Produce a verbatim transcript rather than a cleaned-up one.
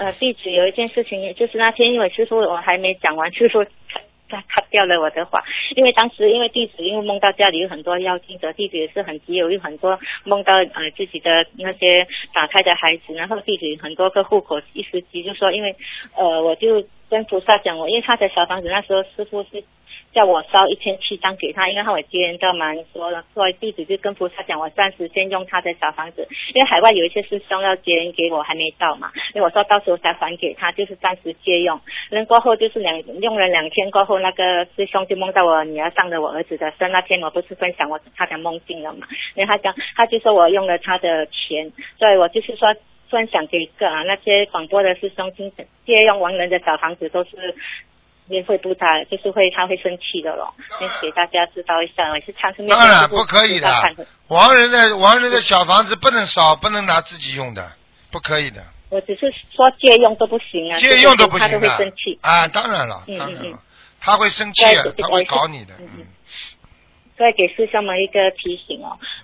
呃，弟子有一件事情，也就是那天因为师傅我还没讲完，师傅他他掉了我的话，因为当时因为弟子因为梦到家里有很多妖精者，弟子也是很急，有很多梦到呃自己的那些打胎的孩子，然后弟子很多个户口一时急，就说因为呃我就跟菩萨讲我，因为他的小房子那时候师傅是叫我烧一千七张给他，因为他我接人到蛮多了，所以弟子就跟菩萨讲，我暂时先用他的小房子，因为海外有一些师兄要接人给我还没到嘛，因为我说到时候才还给他，就是暂时借用。然后过后就是两用了两天过后，那个师兄就梦到我女儿上了我儿子的身，那天我不是分享我他的梦境了嘛，因为他讲他就说我用了他的钱，所以我就是说分享给一个啊那些广播的师兄，借用亡人的小房子都是。也会不打，就是会他会生气的咯。先给大家知道一下，我是唱是当然不可以的。亡人的亡人的小房子不能烧，不能拿自己用的，不可以的。 我只是说借用都不行啊， 借用都不行的， 他都会生气啊！当然了，当然了，嗯嗯他会生气啊，他会搞你的。嗯嗯再给师兄们一个提醒哦，